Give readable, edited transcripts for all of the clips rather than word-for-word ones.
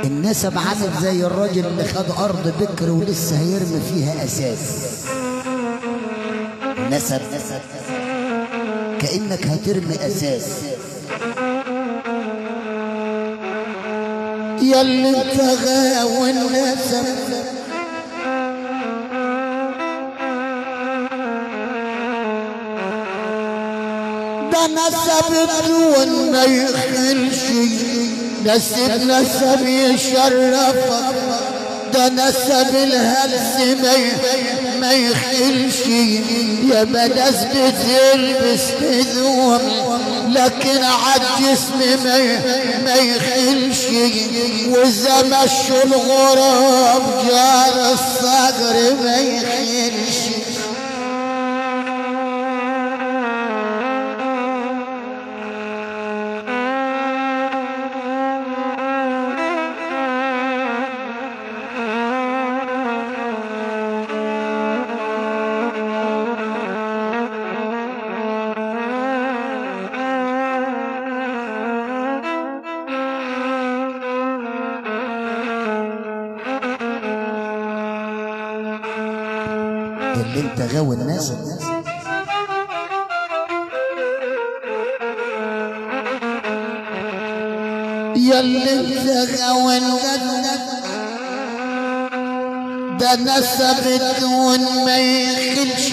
النسب عامل زي الراجل اللي خد ارض بكر ولسه هيرمي فيها اساس. نسب كأنك هترمي اساس. ياللي انت غاوي النسب ده نسب بدون ما يخلش، نسب يشرفك، ده نسب الهلس ما يخلش. يا بلاش بتلبس هدوم لكن عالجسم ما يخلش، واذا مشوا الغراب جار الصقر ما يخلش. اللي انت غاوي الناس ياللي انت غاوي الناس ده نسب بدون ما يخلش،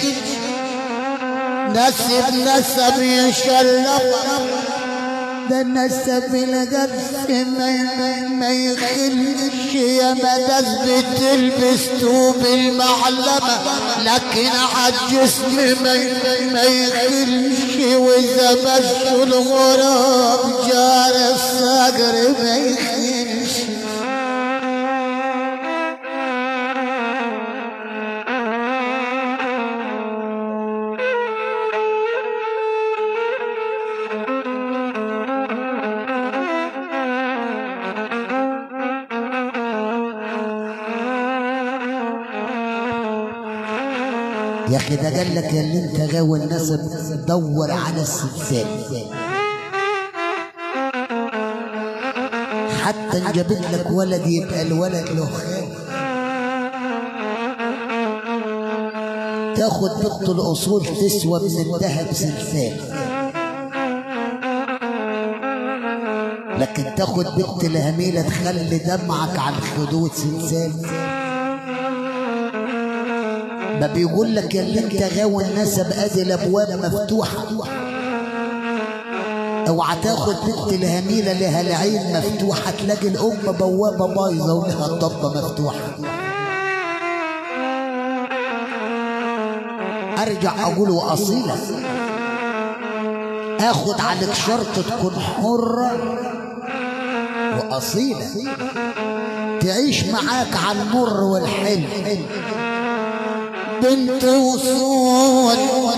نسب يشرف، ده نسب القدس ما يخلش. يا مداس بتلبس توب المعلمة لكن عالجسم ما يخلش، واذا مشوا الغراب جار الصقر ما يخلش. يا اخي ده قال لك يا اللي انت غاوي النسب دور على السلسال، حتى ان جابت لك ولد يبقى الولد له خال. تاخد بنت الاصول تسوى من الذهب سلسال، لكن تاخد بنت الهميله تخلي دمعك على الخدود سلسال. ما بيقول لك يا اللي انت غاوي النسب ادي الابواب مفتوحه، اوعى تاخد بنت الهميله لها العين مفتوحه تلاقي الام بوابه بايظه ولها الضبه مفتوحه. ارجع اقول واصيله اخد عليك شرط تكون حره واصيله تعيش معاك على المر والحلو. بنت وصول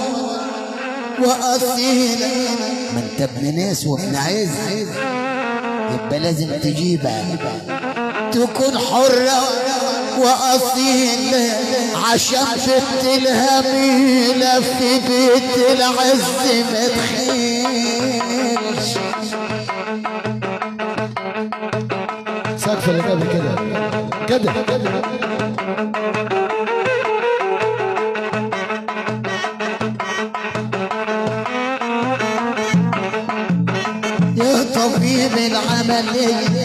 وأصيلة، ما انت ابن ناس وابن عز يبقى لازم تجيبها تكون حرة وأصيلة، عشان بنت الهميلة في بيت العز ما تخيلش. سقف النبي كده كده طبيب العملية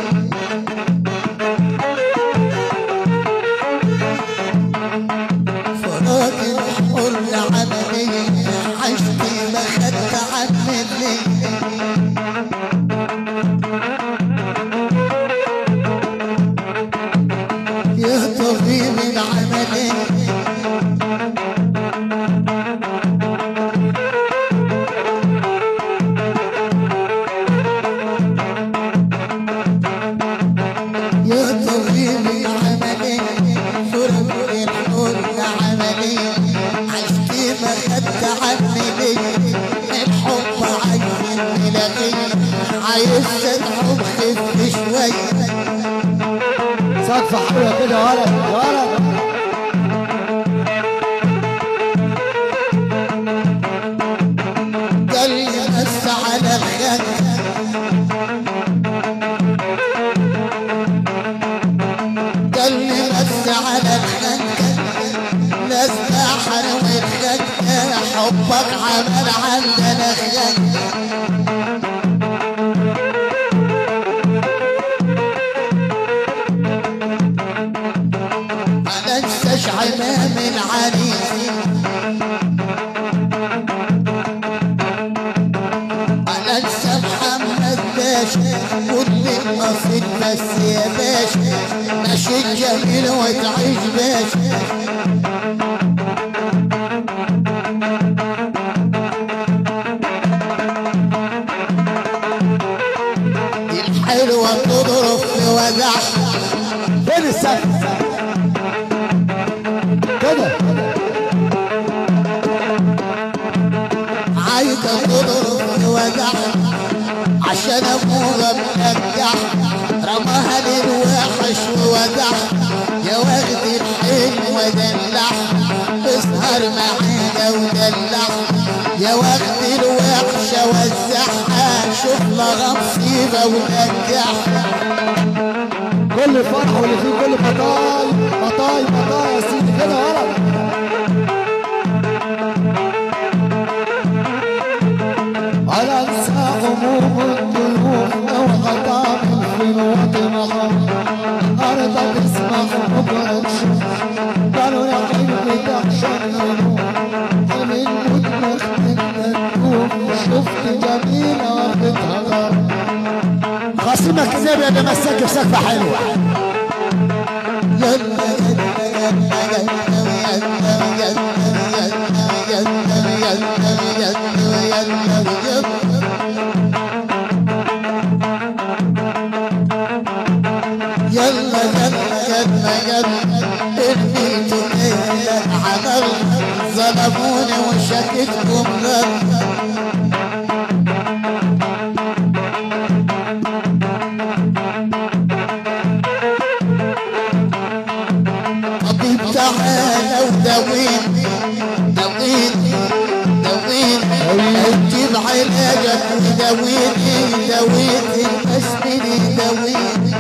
فراق الحر عملية عشتي ما خدت عملية. يا طبيب العملية صدفة حلوة كده ولد ولد. قال لي بس على الخد بسيط بس يا باشا ماشي جميل وتعيش باشا. الحلوة تضرب في ودعها. فين السقف كده؟ عايزة تضرب في ودعها عشان ابوها منجحها، رماها للوحش وودعها يا واخد الحلم ودلعها، اسهر معانا ودلعها يا واخد الوحشة وزعها، شوف لها مصيبة ونجحها. كل فرح واللي فيه كل فطاي فطاي فطاي يا سيدي كده ورا. على انسى هموم الضيوف لو هتعمل في الوطن محروم، ارضك اسمع بكره تشوف قالوا يا حلمي تحشر النور، من موت مختلف شفت جميله واخدها غرب. خصيمك كذاب يا ده مساك بسقفه حلوه. يلا ارميتوا ايه عمل ظلموني وشكتكم غلط. طبيب تعالى وداويني اجيب علاجك وداويني المسكين داويني.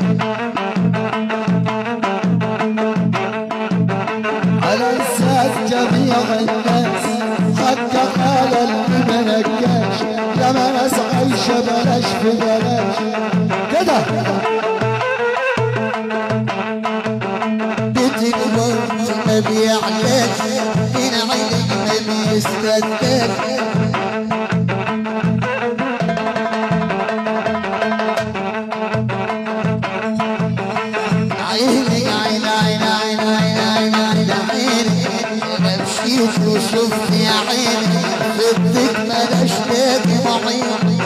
على لسان جميع الناس حتى على اللي ما نجاش، لما ناس عايشه بلاش في بلاش كده. بيت الموت ما بيعلاش من عينك ما بيستداش. عيني عين عين عين عين عين عين عيني ما مشيت وشفت يا عيني بدك ملاش لاقي معيني.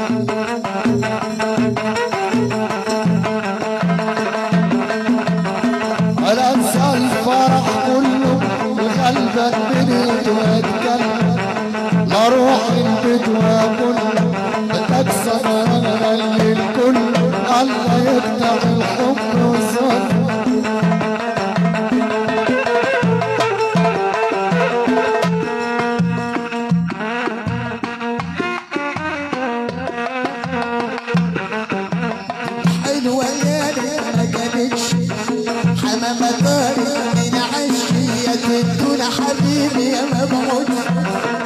على انسى الفرح كله وقلبك بديت واتكلم، لا روح البيت واكله بتكسر رغم الليل كله، الله يقطع الحب والظلم. حلوة يا ما كانتش حمامة طارق من عشية الدنيا حبيبي يا مبعوث.